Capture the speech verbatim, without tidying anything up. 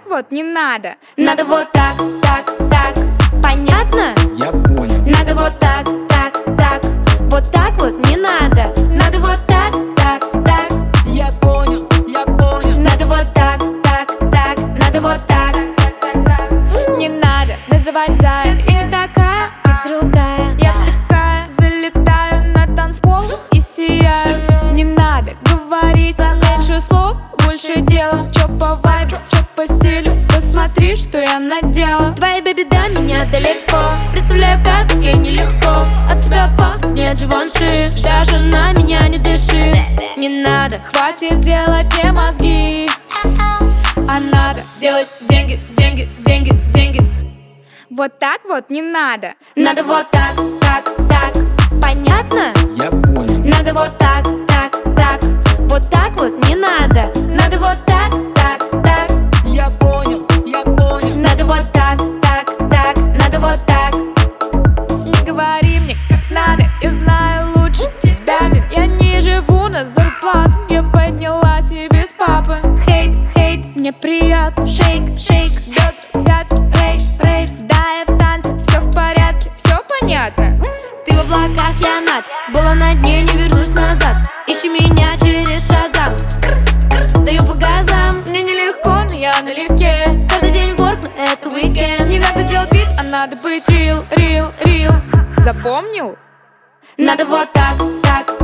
вот не надо. Надо вот так, так, так. Понятно? Я понял. Надо вот так, так, так. Вот так вот не надо. Надо вот так, так, так. Я понял, я понял. Надо вот так, так, так. Надо вот так. Не надо называть зая. Я не такая, Ты другая. я такая. Залетаю на танцпол и сияю. Не надо говорить меньше слов, больше дела. Чё по вайбу, чё по стилю, посмотри, что я надела. Твоя бэби до меня далеко. Представляю, как ей нелегко. От тебя пахнет Живанши. Даже на меня не дыши. Не надо. Хватит делать мне мозги, а надо Делать деньги, деньги, деньги, деньги. вот так вот не надо. Надо вот так, так, так. Понятно? Я понял. Надо вот так, так, так. Вот так вот не надо. Надо вот так, так, так. Я понял, я понял. Надо вот так, так, так. Надо вот так. Не говори мне, как надо, я знаю лучше тебя, блин. Я не живу на зарплату, я подняла себе с папы. Хейт, хейт, Мне приятно, шейк, шейк. бьет пятки, рейв, рейв. Да, я в танце, все в порядке, все понятно. Ты в облаках, я над. Была на дне, не вернусь назад. Ищи меня через Шазам. Даю по газам. Мне нелегко, но я налегке. Каждый день ворк, но это уикенд. Не надо делать вид, а надо быть real, real, real. Запомнил? Надо вот так, так,